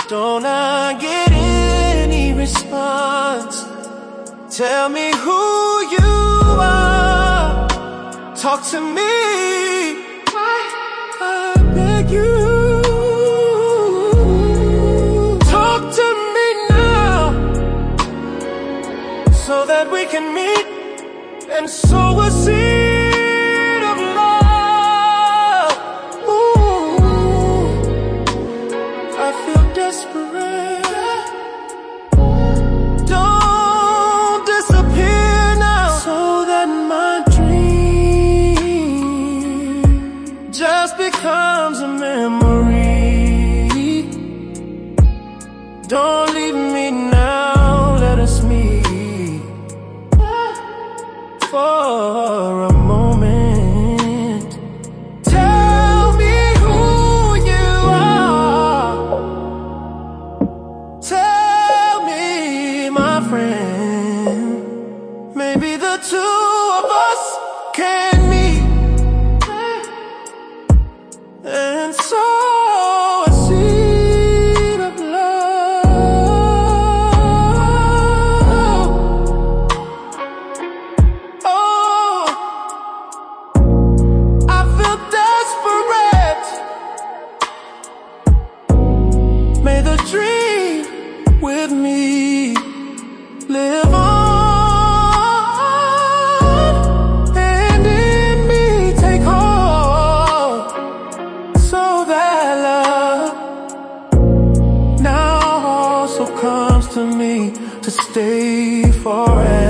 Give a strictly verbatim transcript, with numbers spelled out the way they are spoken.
Don't I get any response? Tell me who you are. Talk to me. I beg you. Talk to me now, so that we can meet and sow a seed of love. Ooh, I feel desperate. Don't disappear now, so that my dream just becomes a memory. Don't leave me now, let us meet for a moment. Tell me who you are. Tell me, my friend. Maybe the two of us can meet and sow a seed of love. Oh, I feel desperate. May the dream with me live on, and in me take hold, so that love now also comes to me to stay forever.